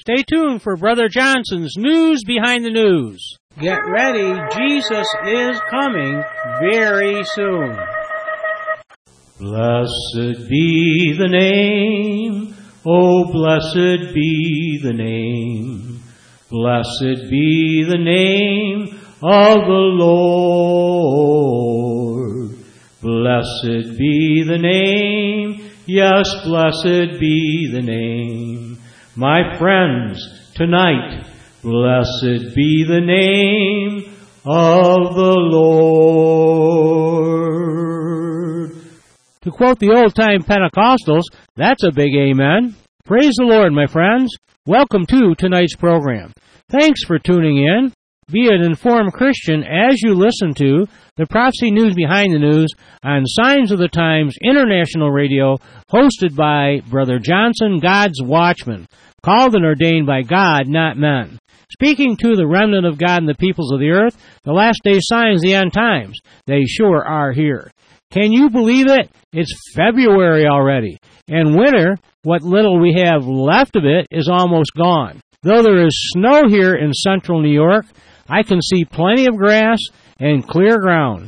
Stay tuned for Brother Johnson's News Behind the News. Get ready, Jesus is coming very soon. Blessed be the name, oh blessed be the name. Blessed be the name of the Lord. Blessed be the name, yes, blessed be the name. My friends, tonight, blessed be the name of the Lord. To quote the old-time Pentecostals, that's a big amen. Praise the Lord, my friends. Welcome to tonight's program. Thanks for tuning in. Be an informed Christian as you listen to the Prophecy News Behind the News on Signs of the Times International Radio, hosted by Brother Johnson, God's Watchman, called and ordained by God, not men. Speaking to the remnant of God and the peoples of the earth, the last day signs, the end times, they sure are here. Can you believe it? It's February already, and winter, what little we have left of it, is almost gone. Though there is snow here in central New York, I can see plenty of grass and clear ground.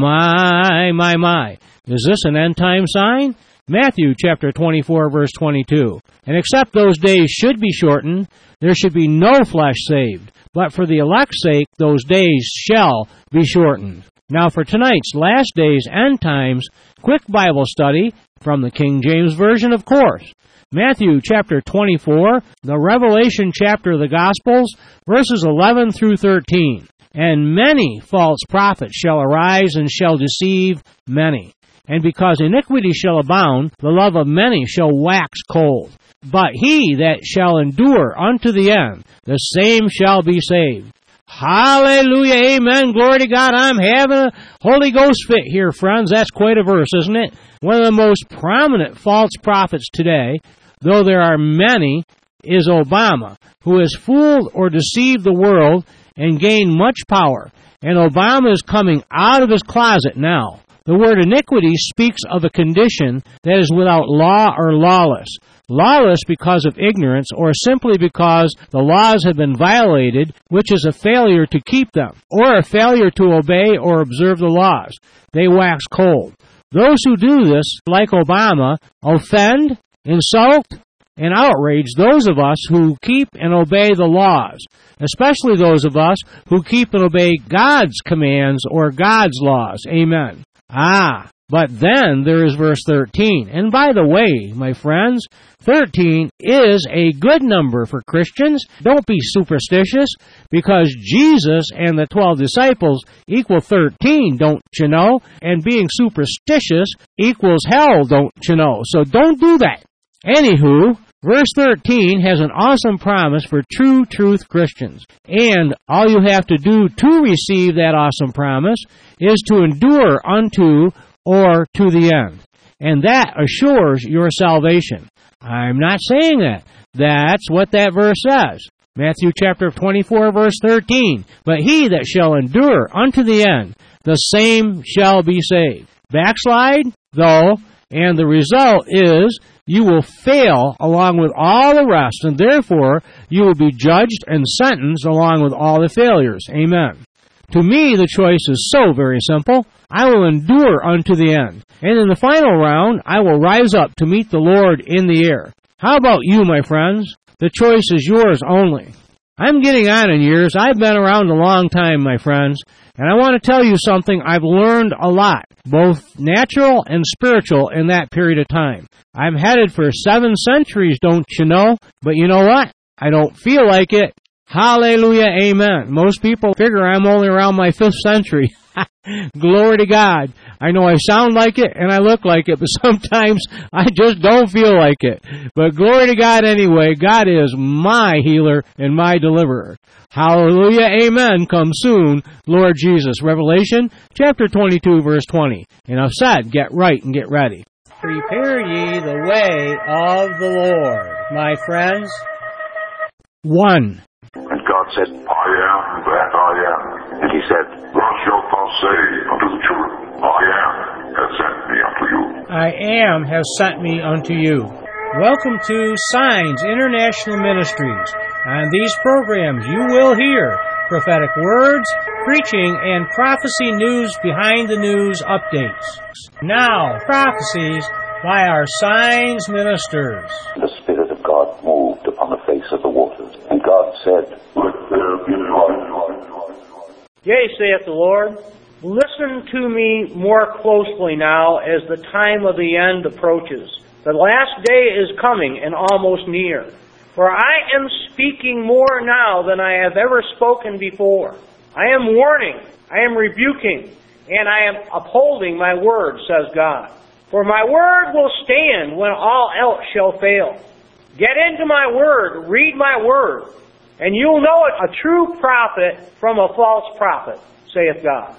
My. Is this an end-time sign? Matthew chapter 24, verse 22. And except those days should be shortened, there should be no flesh saved. But for the elect's sake, those days shall be shortened. Now for tonight's last days end times, quick Bible study from the King James Version, of course. Matthew chapter 24, the Revelation chapter of the Gospels, verses 11 through 13. And many false prophets shall arise and shall deceive many. And because iniquity shall abound, the love of many shall wax cold. But he that shall endure unto the end, the same shall be saved. Hallelujah, amen, glory to God. I'm having a Holy Ghost fit here, friends. That's quite a verse, isn't it? One of the most prominent false prophets today, though there are many, is Obama, who has fooled or deceived the world and gained much power. And Obama is coming out of his closet now. The word iniquity speaks of a condition that is without law or lawless. Lawless because of ignorance or simply because the laws have been violated, which is a failure to keep them, or a failure to obey or observe the laws. They wax cold. Those who do this, like Obama, offend, insult, and outrage those of us who keep and obey the laws, especially those of us who keep and obey God's commands or God's laws. Amen. But then there is verse 13. And by the way, my friends, 13 is a good number for Christians. Don't be superstitious, because Jesus and the 12 disciples equal 13, don't you know? And being superstitious equals hell, don't you know? So don't do that. Anywho, verse 13 has an awesome promise for true truth Christians. And all you have to do to receive that awesome promise is to endure unto or to the end. And that assures your salvation. I'm not saying that. That's what that verse says. Matthew chapter 24, verse 13. But he that shall endure unto the end, the same shall be saved. Backslide, though, and the result is you will fail along with all the rest, and therefore you will be judged and sentenced along with all the failures. Amen. To me, the choice is so very simple. I will endure unto the end. And in the final round, I will rise up to meet the Lord in the air. How about you, my friends? The choice is yours only. I'm getting on in years. I've been around a long time, my friends. And I want to tell you something. I've learned a lot, both natural and spiritual, in that period of time. I'm headed for 7 centuries, don't you know? But you know what? I don't feel like it. Hallelujah, amen. Most people figure I'm only around my 5th century. Glory to God. I know I sound like it and I look like it, but sometimes I just don't feel like it. But glory to God anyway. God is my healer and my deliverer. Hallelujah, amen. Come soon, Lord Jesus. Revelation chapter 22, verse 20. And I've said, get right and get ready. Prepare ye the way of the Lord, my friends. 1. And God said, I am that I am. And he said, Thus shalt thou say unto the children, I am has sent me unto you. I am has sent me unto you. Welcome to Signs International Ministries, On these programs, you will hear prophetic words, preaching, and prophecy news behind the news updates. Now, prophecies by our signs ministers. The Spirit of God moved upon the face of the waters, and God said, "Let there be light." Yea, saith the Lord, listen to me more closely now as the time of the end approaches. The last day is coming and almost near. For I am speaking more now than I have ever spoken before. I am warning, I am rebuking, and I am upholding my word, says God. For my word will stand when all else shall fail. Get into my word, read my word, and you'll know it a true prophet from a false prophet, saith God.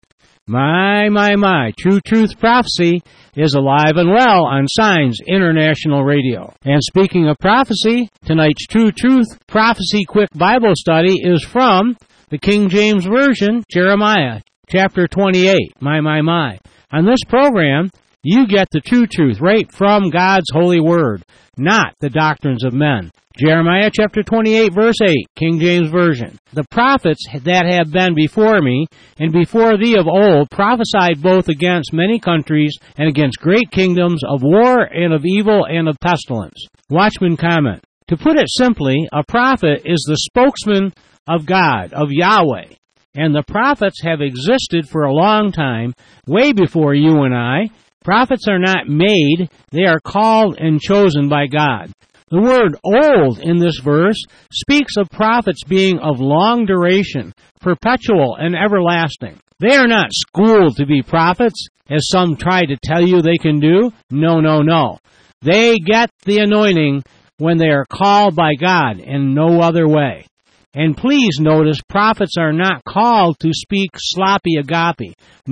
My. True Truth Prophecy is alive and well on Signs International Radio. And speaking of prophecy, tonight's True Truth Prophecy Quick Bible Study is from the King James Version, Jeremiah, chapter 28. My. On this program, you get the true truth right from God's holy word, not the doctrines of men. Jeremiah chapter 28, verse 8, King James Version. The prophets that have been before me and before thee of old prophesied both against many countries and against great kingdoms of war and of evil and of pestilence. Watchman comment. To put it simply, a prophet is the spokesman of God, of Yahweh. And the prophets have existed for a long time, way before you and I. Prophets are not made, they are called and chosen by God. The word old in this verse speaks of prophets being of long duration, perpetual and everlasting. They are not schooled to be prophets, as some try to tell you they can do. No. They get the anointing when they are called by God in no other way. And please notice, prophets are not called to speak sloppy agape.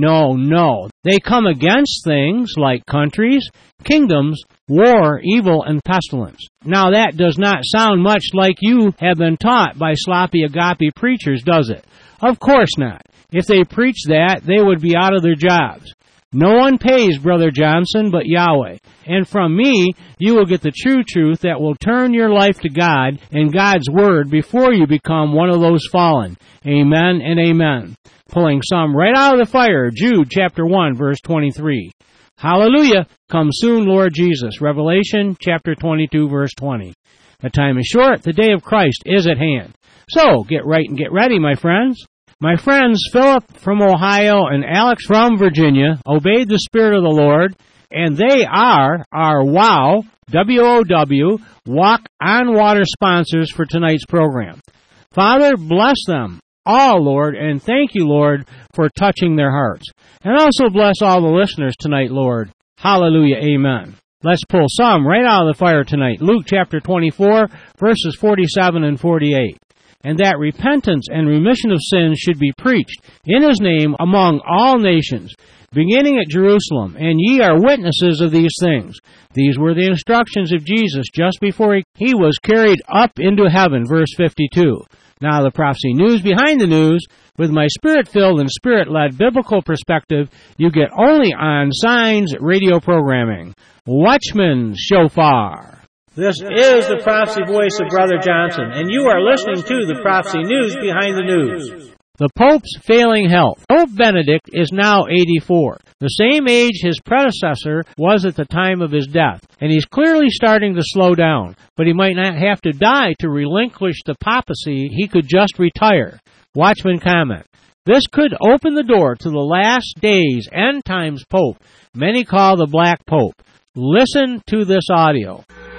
No. They come against things like countries, kingdoms, war, evil, and pestilence. Now that does not sound much like you have been taught by sloppy agape preachers, does it? Of course not. If they preach that, they would be out of their jobs. No one pays Brother Johnson but Yahweh. And from me, you will get the true truth that will turn your life to God and God's Word before you become one of those fallen. Amen and amen. Pulling some right out of the fire, Jude chapter 1, verse 23. Hallelujah! Come soon, Lord Jesus. Revelation chapter 22, verse 20. The time is short, the day of Christ is at hand. So, get right and get ready, my friends. My friends Philip from Ohio and Alex from Virginia obeyed the Spirit of the Lord, and they are our WOW, W-O-W, Walk on Water sponsors for tonight's program. Father, bless them all, Lord, and thank you, Lord, for touching their hearts. And also bless all the listeners tonight, Lord. Hallelujah, amen. Let's pull some right out of the fire tonight. Luke chapter 24, verses 47 and 48. And that repentance and remission of sins should be preached in his name among all nations, beginning at Jerusalem, and ye are witnesses of these things. These were the instructions of Jesus just before he was carried up into heaven, verse 52. Now the prophecy news behind the news, with my spirit-filled and spirit-led biblical perspective, you get only on Signs radio programming. Watchman Shofar. This is the prophecy voice of Brother Johnson, and you are listening to the prophecy news behind the news. The Pope's failing health. Pope Benedict is now 84, the same age his predecessor was at the time of his death, and he's clearly starting to slow down, but he might not have to die to relinquish the papacy. He could just retire. Watchman comment. This could open the door to the last days, end times Pope, many call the Black Pope. Listen to this audio.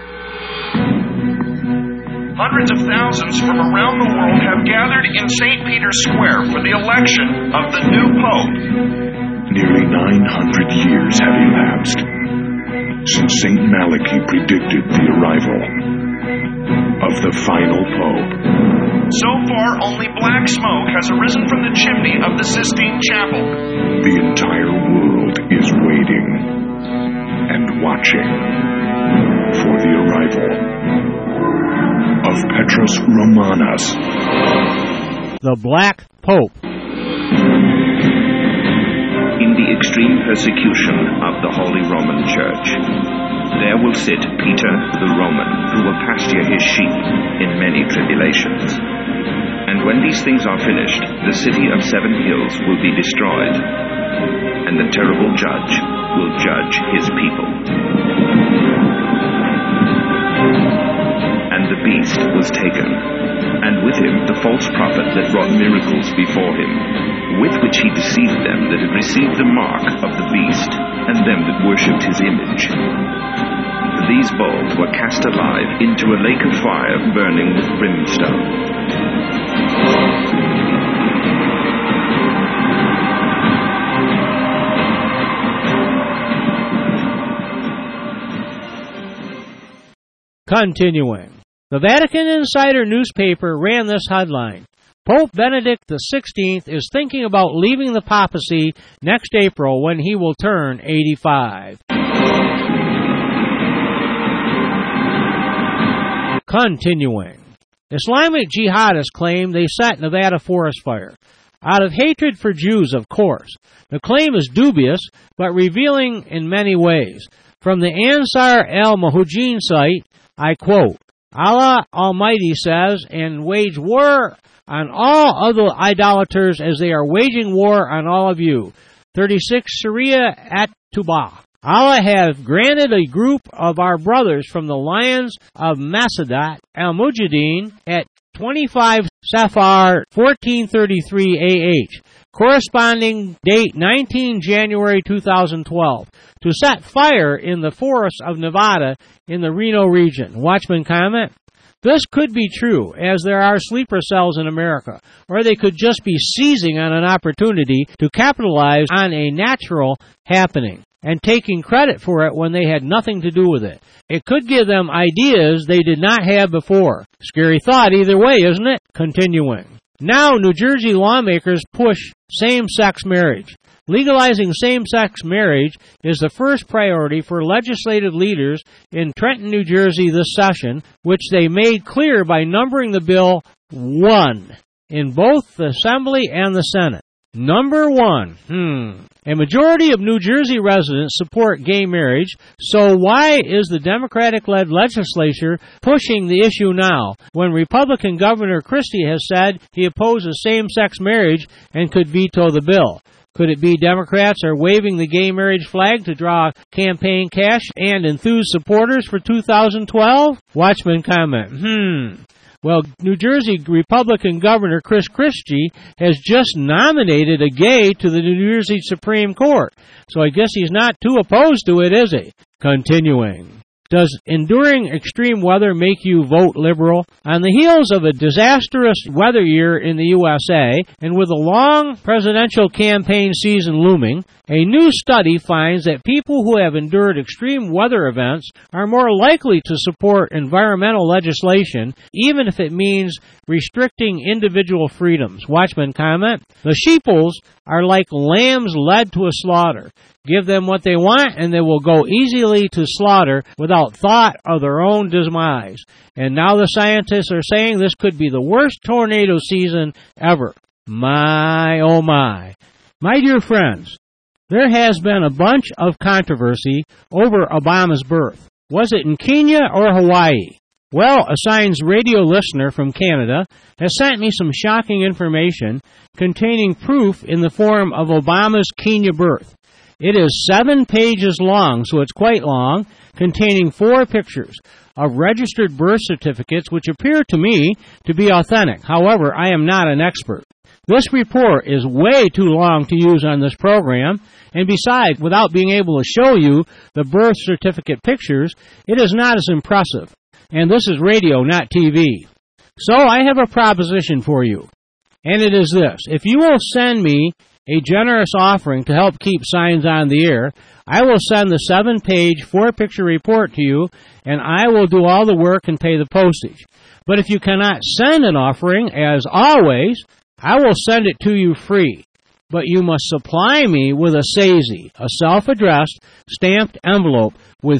Hundreds of thousands from around the world have gathered in St. Peter's Square for the election of the new Pope. Nearly 900 years have elapsed since St. Malachi predicted the arrival of the final Pope. So far, only black smoke has arisen from the chimney of the Sistine Chapel. The entire world is waiting and watching for the arrival of Petrus Romanus, the Black Pope. In the extreme persecution of the Holy Roman Church, There will sit Peter the Roman, who will pasture his sheep in many tribulations. And when these things are finished, the city of 7 hills will be destroyed, and the terrible judge will judge his people. And the beast was taken, and with him the false prophet that wrought miracles before him, with which he deceived them that had received the mark of the beast, and them that worshipped his image. These both were cast alive into a lake of fire burning with brimstone. Continuing. The Vatican Insider newspaper ran this headline: Pope Benedict XVI is thinking about leaving the papacy next April when he will turn 85. Continuing. Islamic jihadists claim they set Nevada forest fire. Out of hatred for Jews, of course. The claim is dubious, but revealing in many ways. From the Ansar al-Mujahideen site, I quote, Allah Almighty says, and wage war on all other idolaters as they are waging war on all of you. 36 Sharia at Tubah. Allah has granted a group of our brothers from the Lions of Masadat al-Mujahideen at 25 Safar 1433 AH, corresponding date 19 January 2012, to set fire in the forests of Nevada in the Reno region. Watchman comment: this could be true, as there are sleeper cells in America, or they could just be seizing on an opportunity to capitalize on a natural happening and taking credit for it when they had nothing to do with it. It could give them ideas they did not have before. Scary thought either way, isn't it? Continuing. Now, New Jersey lawmakers push same-sex marriage. Legalizing same-sex marriage is the first priority for legislative leaders in Trenton, New Jersey this session, which they made clear by numbering the bill 1 in both the Assembly and the Senate. Number 1. A majority of New Jersey residents support gay marriage, so why is the Democratic-led legislature pushing the issue now, when Republican Governor Christie has said he opposes same-sex marriage and could veto the bill? Could it be Democrats are waving the gay marriage flag to draw campaign cash and enthuse supporters for 2012? Watchman comment. Well, New Jersey Republican Governor Chris Christie has just nominated a gay to the New Jersey Supreme Court, so I guess he's not too opposed to it, is he? Continuing. Does enduring extreme weather make you vote liberal? On the heels of a disastrous weather year in the USA, and with a long presidential campaign season looming, a new study finds that people who have endured extreme weather events are more likely to support environmental legislation, even if it means restricting individual freedoms. Watchman comment: the sheeples are like lambs led to a slaughter. Give them what they want, and they will go easily to slaughter without thought of their own demise. And now the scientists are saying this could be the worst tornado season ever. My, oh my. My dear friends, there has been a bunch of controversy over Obama's birth. Was it in Kenya or Hawaii? Well, a Signs radio listener from Canada has sent me some shocking information containing proof in the form of Obama's Kenya birth. It is 7 pages long, so it's quite long, containing 4 pictures of registered birth certificates which appear to me to be authentic. However, I am not an expert. This report is way too long to use on this program, and besides, without being able to show you the birth certificate pictures, it is not as impressive. And this is radio, not TV. So I have a proposition for you, and it is this. If you will send me a generous offering to help keep Signs on the air, I will send the 7-page, 4-picture report to you, and I will do all the work and pay the postage. But if you cannot send an offering, as always, I will send it to you free. But you must supply me with a SAISY, a self-addressed, stamped envelope with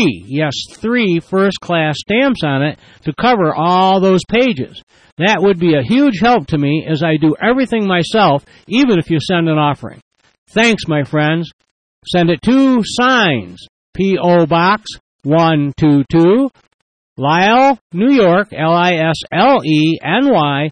3 first-class stamps on it to cover all those pages. That would be a huge help to me, as I do everything myself, even if you send an offering. Thanks, my friends. Send it to Signs, P.O. Box 122, Lisle, New York, Lisleny,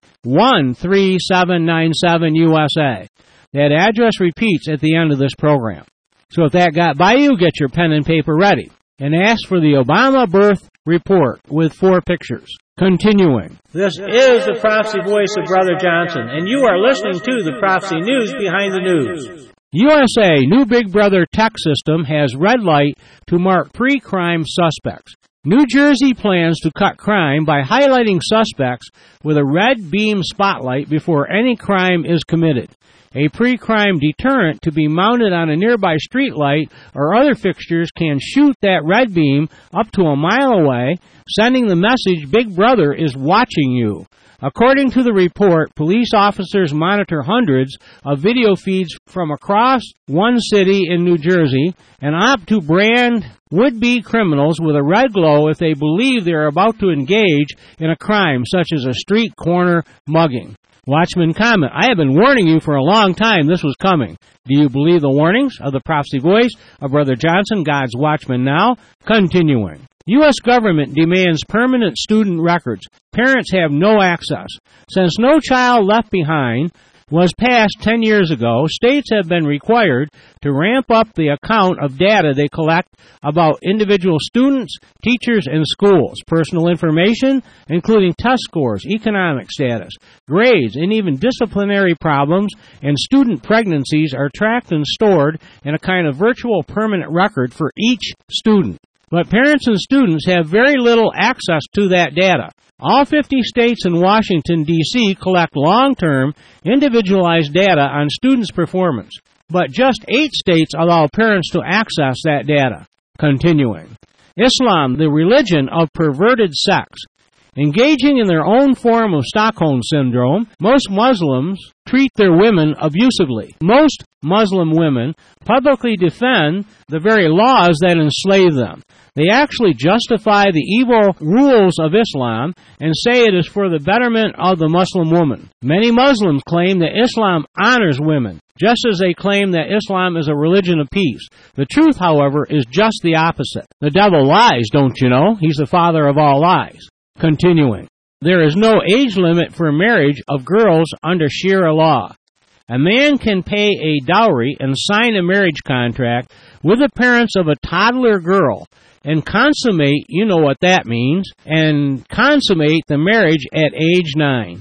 13797 USA. That address repeats at the end of this program. So if that got by you, get your pen and paper ready and ask for the Obama birth report with 4 pictures. Continuing. This is the Prophecy Voice of Brother Johnson, and you are listening to the Prophecy News Behind the News. USA new Big Brother tech system has red light to mark pre-crime suspects. New Jersey plans to cut crime by highlighting suspects with a red beam spotlight before any crime is committed. A pre-crime deterrent to be mounted on a nearby street light or other fixtures can shoot that red beam up to a mile away, sending the message Big Brother is watching you. According to the report, police officers monitor hundreds of video feeds from across one city in New Jersey and opt to brand would-be criminals with a red glow if they believe they are about to engage in a crime such as a street corner mugging. Watchman comment, I have been warning you for a long time this was coming. Do you believe the warnings of the Prophecy Voice of Brother Johnson, God's Watchman now? Continuing. U.S. government demands permanent student records. Parents have no access. Since No Child Left Behind was passed 10 years ago, states have been required to ramp up the amount of data they collect about individual students, teachers, and schools. Personal information, including test scores, economic status, grades, and even disciplinary problems and student pregnancies are tracked and stored in a kind of virtual permanent record for each student. But parents and students have very little access to that data. All 50 states and Washington, D.C. collect long-term, individualized data on students' performance, but just 8 states allow parents to access that data. Continuing. Islam, the religion of perverted sex. Engaging in their own form of Stockholm Syndrome, most Muslims treat their women abusively. Most Muslim women publicly defend the very laws that enslave them. They actually justify the evil rules of Islam and say it is for the betterment of the Muslim woman. Many Muslims claim that Islam honors women, just as they claim that Islam is a religion of peace. The truth, however, is just the opposite. The devil lies, don't you know? He's the father of all lies. Continuing. There is no age limit for marriage of girls under Sharia law. A man can pay a dowry and sign a marriage contract with the parents of a toddler girl and consummate, you know what that means, and consummate the marriage at age 9.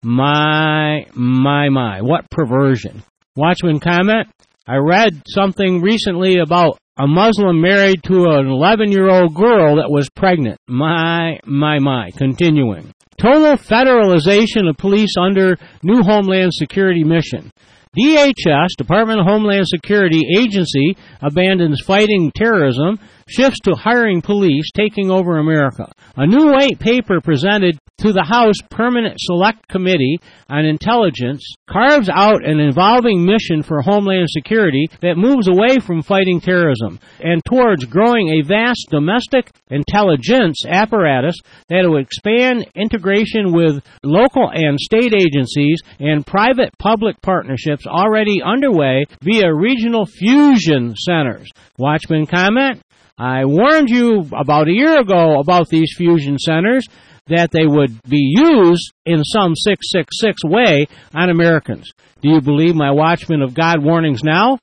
My, what perversion. Watchman comment, I read something recently about a Muslim married to an 11-year-old girl that was pregnant. My. Continuing. Total federalization of police under new Homeland Security mission. DHS, Department of Homeland Security Agency, abandons fighting terrorism, shifts to hiring police, taking over America. A new white paper presented to the House Permanent Select Committee on Intelligence carves out an evolving mission for Homeland Security that moves away from fighting terrorism and towards growing a vast domestic intelligence apparatus that will expand integration with local and state agencies and private-public partnerships already underway via regional fusion centers. Watchman comment, I warned you about a year ago about these fusion centers, that they would be used in some 666 way on Americans. Do you believe my Watchman of God warnings now?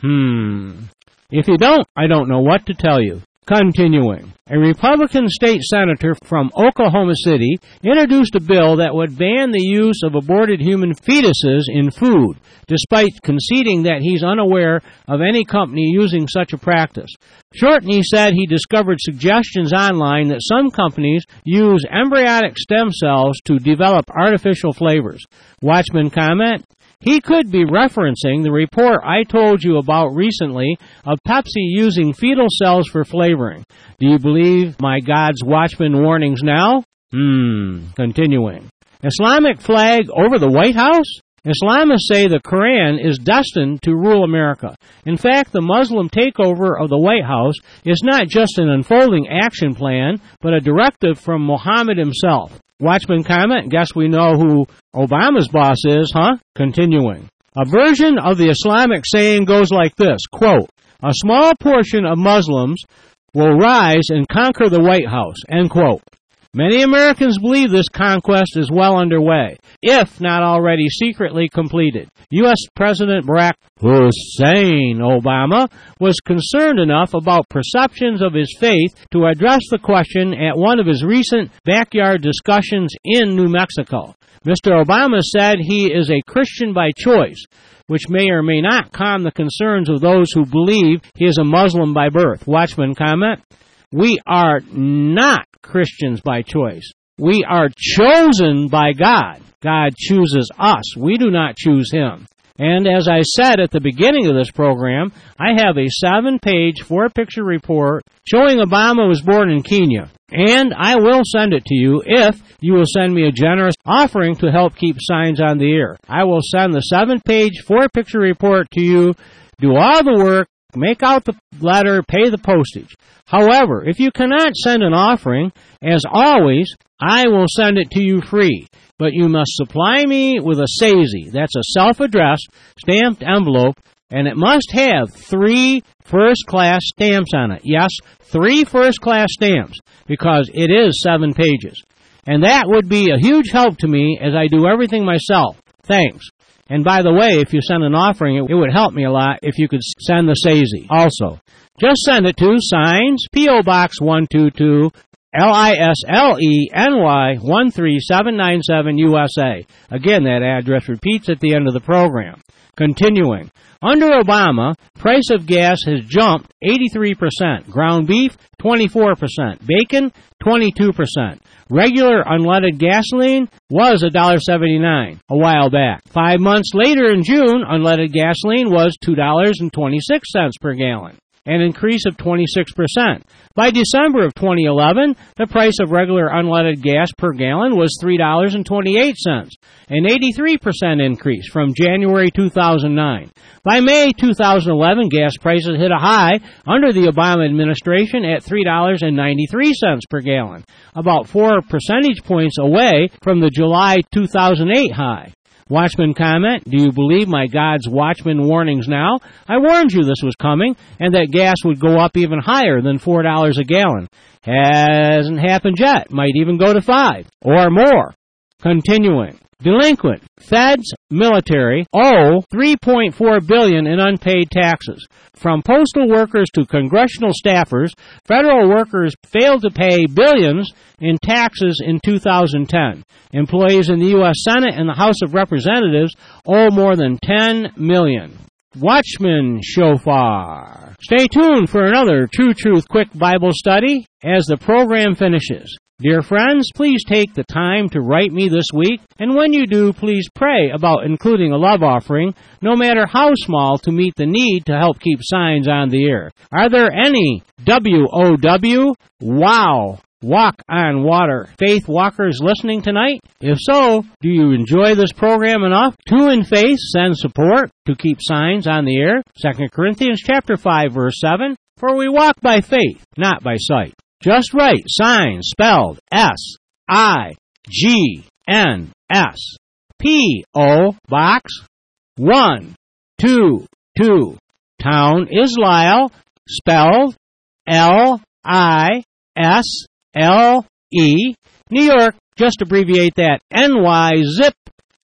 If you don't, I don't know what to tell you. Continuing. A Republican state senator from Oklahoma City introduced a bill that would ban the use of aborted human fetuses in food, despite conceding that he's unaware of any company using such a practice. Shortney said he discovered suggestions online that some companies use embryonic stem cells to develop artificial flavors. Watchman comment, he could be referencing the report I told you about recently of Pepsi using fetal cells for flavoring. Do you believe my God's Watchman warnings now? Continuing. Islamic flag over the White House? Islamists say the Quran is destined to rule America. In fact, the Muslim takeover of the White House is not just an unfolding action plan, but a directive from Muhammad himself. Watchman comment, guess we know who Obama's boss is, huh? Continuing. A version of the Islamic saying goes like this, quote, a small portion of Muslims will rise and conquer the White House, end quote. Many Americans believe this conquest is well underway, if not already secretly completed. U.S. President Barack Hussein Obama was concerned enough about perceptions of his faith to address the question at one of his recent backyard discussions in New Mexico. Mr. Obama said he is a Christian by choice, which may or may not calm the concerns of those who believe he is a Muslim by birth. Watchman comment, we are not Christians by choice. We are chosen by God. God chooses us. We do not choose him. And as I said at the beginning of this program, I have a 7-page, 4-picture report showing Obama was born in Kenya. And I will send it to you if you will send me a generous offering to help keep signs on the air. I will send the 7-page, 4-picture report to you, do all the work, make out the letter, pay the postage. However, if you cannot send an offering, as always, I will send it to you free. But you must supply me with a SAISY. That's a self-addressed, stamped envelope, and it must have 3 first-class stamps on it. Yes, 3 first-class stamps, because it is 7 pages. And that would be a huge help to me as I do everything myself. Thanks. And by the way, if you send an offering, it would help me a lot if you could send the SAISY also. Just send it to Signs, P.O. Box 122, Lisleny 13797 USA. Again, that address repeats at the end of the program. Continuing. Under Obama, price of gas has jumped 83%. Ground beef, 24%. Bacon, 22%. Regular unleaded gasoline was $1.79 a while back. 5 months later in June, unleaded gasoline was $2.26 per gallon, an increase of 26%. By December of 2011, the price of regular unleaded gas per gallon was $3.28, an 83% increase from January 2009. By May 2011, gas prices hit a high under the Obama administration at $3.93 per gallon, about 4 percentage points away from the July 2008 high. Watchman comment, do you believe my God's watchman warnings now? I warned you this was coming and that gas would go up even higher than $4 a gallon. Hasn't happened yet. Might even go to $5 or more. Continuing. Delinquent. Feds, military, owe $3.4 billion in unpaid taxes. From postal workers to congressional staffers, federal workers failed to pay billions in taxes in 2010. Employees in the U.S. Senate and the House of Representatives owe more than $10 million. Watchman Shofar. Stay tuned for another True Truth Quick Bible Study as the program finishes. Dear friends, please take the time to write me this week, and when you do, please pray about including a love offering, no matter how small, to meet the need to help keep signs on the air. Are there any WOW, wow, walk on water faith walkers listening tonight? If so, do you enjoy this program enough to, in faith, send support to keep signs on the air? 2 Corinthians chapter 5, verse 7, for we walk by faith, not by sight. Just write signs spelled S-I-G-N-S. P.O. Box 122. Town is Lisle, spelled L-I-S-L-E. New York, just abbreviate that, NY zip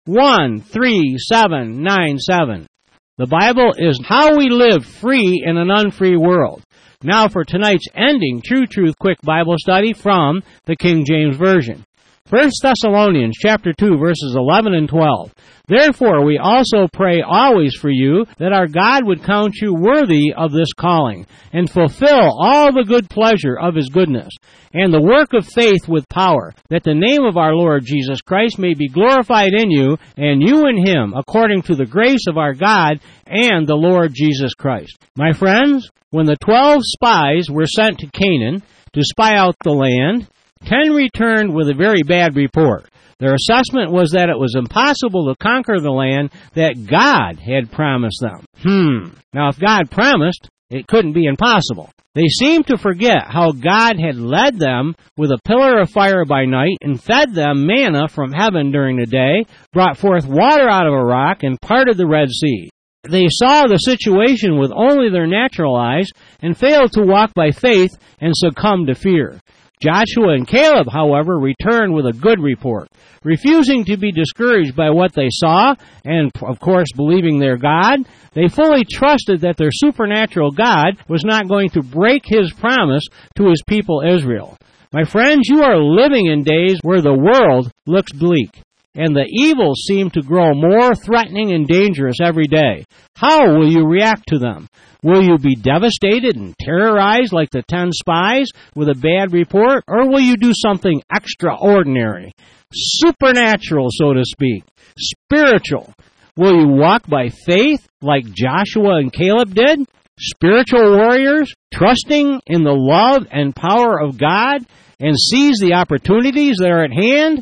13797. The Bible is how we live free in an unfree world. Now for tonight's ending True Truth Quick Bible Study from the King James Version. 1 Thessalonians chapter 2, verses 11 and 12. Therefore we also pray always for you, that our God would count you worthy of this calling, and fulfill all the good pleasure of his goodness, and the work of faith with power, that the name of our Lord Jesus Christ may be glorified in you, and you in him, according to the grace of our God and the Lord Jesus Christ. My friends, when the 12 spies were sent to Canaan to spy out the land, 10 returned with a very bad report. Their assessment was that it was impossible to conquer the land that God had promised them. Now, if God promised, it couldn't be impossible. They seemed to forget how God had led them with a pillar of fire by night and fed them manna from heaven during the day, brought forth water out of a rock, and parted the Red Sea. They saw the situation with only their natural eyes and failed to walk by faith and succumbed to fear. Joshua and Caleb, however, returned with a good report. Refusing to be discouraged by what they saw, and, of course, believing their God, they fully trusted that their supernatural God was not going to break His promise to His people Israel. My friends, you are living in days where the world looks bleak, and the evils seem to grow more threatening and dangerous every day. How will you react to them? Will you be devastated and terrorized like the 10 spies with a bad report, or will you do something extraordinary, supernatural, so to speak, spiritual? Will you walk by faith like Joshua and Caleb did? Spiritual warriors, trusting in the love and power of God, and seize the opportunities that are at hand?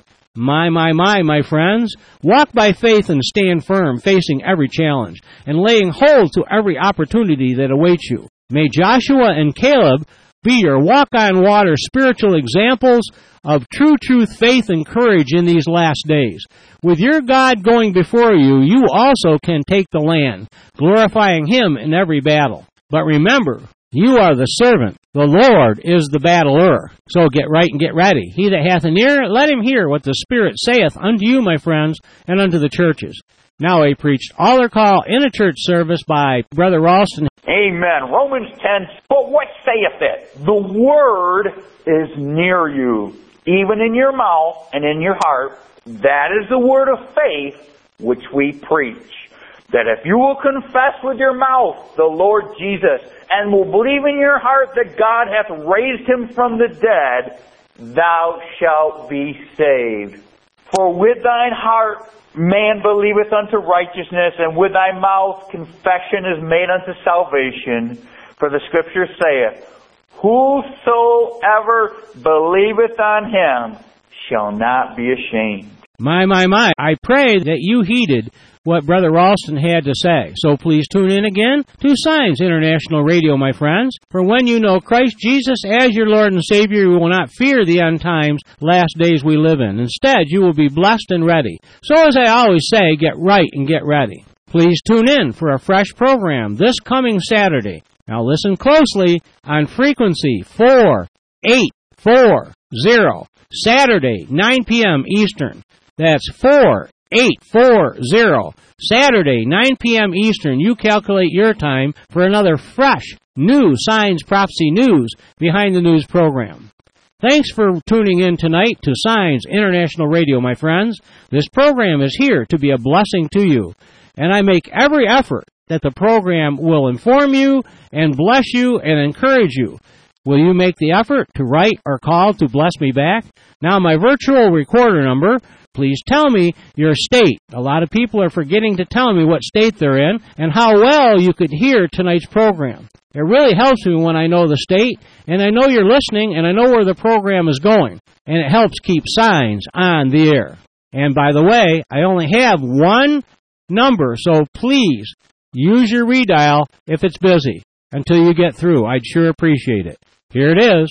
My friends. Walk by faith and stand firm, facing every challenge, and laying hold to every opportunity that awaits you. May Joshua and Caleb be your walk-on-water spiritual examples of true faith and courage in these last days. With your God going before you, you also can take the land, glorifying Him in every battle. But remember, you are the servant. The Lord is the battler. So get right and get ready. He that hath an ear, let him hear what the Spirit saith unto you, my friends, and unto the churches. Now I preached altar call in a church service by Brother Ralston. Amen. Romans 10, but what saith it? The word is near you, even in your mouth and in your heart. That is the word of faith which we preach. That if you will confess with your mouth the Lord Jesus, and will believe in your heart that God hath raised Him from the dead, thou shalt be saved. For with thine heart man believeth unto righteousness, and with thy mouth confession is made unto salvation. For the Scripture saith, whosoever believeth on Him shall not be ashamed. My. I pray that you heeded what Brother Ralston had to say. So please tune in again to Signs International Radio, my friends. For when you know Christ Jesus as your Lord and Savior, you will not fear the end times, last days we live in. Instead, you will be blessed and ready. So as I always say, get right and get ready. Please tune in for a fresh program this coming Saturday. Now listen closely on frequency 4840, Saturday, 9 p.m. Eastern. That's 4840, Saturday, 9 p.m. Eastern. You calculate your time for another fresh, new Signs Prophecy News Behind the News program. Thanks for tuning in tonight to Signs International Radio, my friends. This program is here to be a blessing to you, and I make every effort that the program will inform you and bless you and encourage you. Will you make the effort to write or call to bless me back? Now, my virtual recorder number, please tell me your state. A lot of people are forgetting to tell me what state they're in and how well you could hear tonight's program. It really helps me when I know the state, and I know you're listening, and I know where the program is going, and it helps keep Signs on the air. And by the way, I only have one number, so please use your redial if it's busy until you get through. I'd sure appreciate it. Here it is,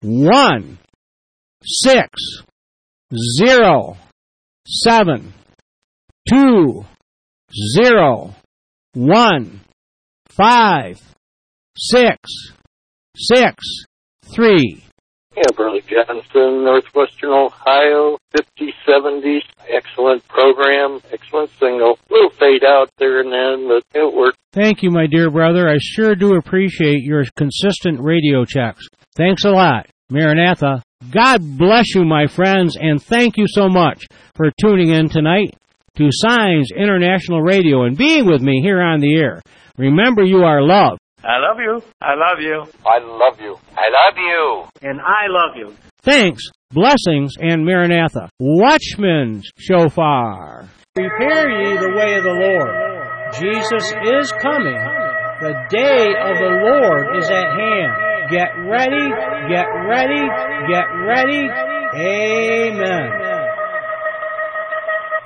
1-6-0-7-2-0-1-5-6-6-3. Yeah, Brother Johnston, Northwestern Ohio, 5070. Excellent program, excellent single. Little fade out there and then, but it worked. Thank you, my dear brother. I sure do appreciate your consistent radio checks. Thanks a lot. Maranatha. God bless you, my friends, and thank you so much for tuning in tonight to Signs International Radio and being with me here on the air. Remember, you are loved. I love you. I love you. I love you. I love you. And I love you. Thanks, blessings, and Maranatha. Watchman's shofar. Prepare ye the way of the Lord. Jesus is coming. The day of the Lord is at hand. Get ready, get ready, get ready. Amen.